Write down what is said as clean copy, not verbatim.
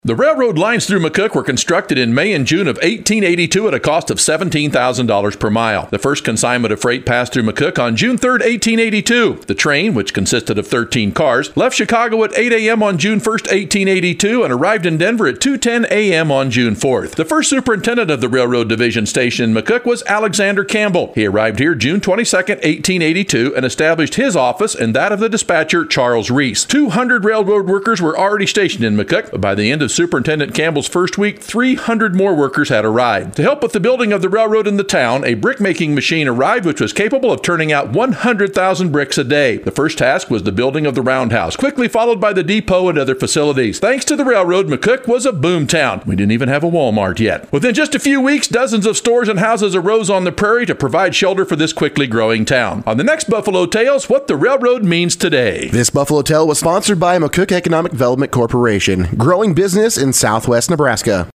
The railroad lines through McCook were constructed in May and June of 1882 at a cost of $17,000 per mile. The first consignment of freight passed through McCook on June 3, 1882. The train, which consisted of 13 cars, left Chicago at 8 a.m. on June 1, 1882 and arrived in Denver at 2:10 a.m. on June 4th. The first superintendent of the Railroad Division station in McCook was Alexander Campbell. He arrived here June 22, 1882 and established his office and that of the dispatcher Charles Reese. 200 railroad workers were already stationed in McCook, but by the end of Superintendent Campbell's first week, 300 more workers had arrived. To help with the building of the railroad in the town, a brick-making machine arrived which was capable of turning out 100,000 bricks a day. The first task was the building of the roundhouse, quickly followed by the depot and other facilities. Thanks to the railroad, McCook was a boom town. We didn't even have a Walmart yet. Within just a few weeks, dozens of stores and houses arose on the prairie to provide shelter for this quickly growing town. On the next Buffalo Tales, what the railroad means today. This Buffalo Tale was sponsored by McCook Economic Development Corporation, growing business in Southwest Nebraska.